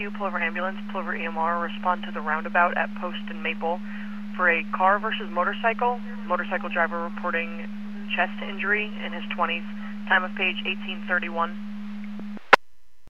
2, Plover Ambulance, Plover EMR, respond to the roundabout at Post and Maple for a car versus motorcycle. Motorcycle driver reporting chest injury in his 20s. Time of page 1831.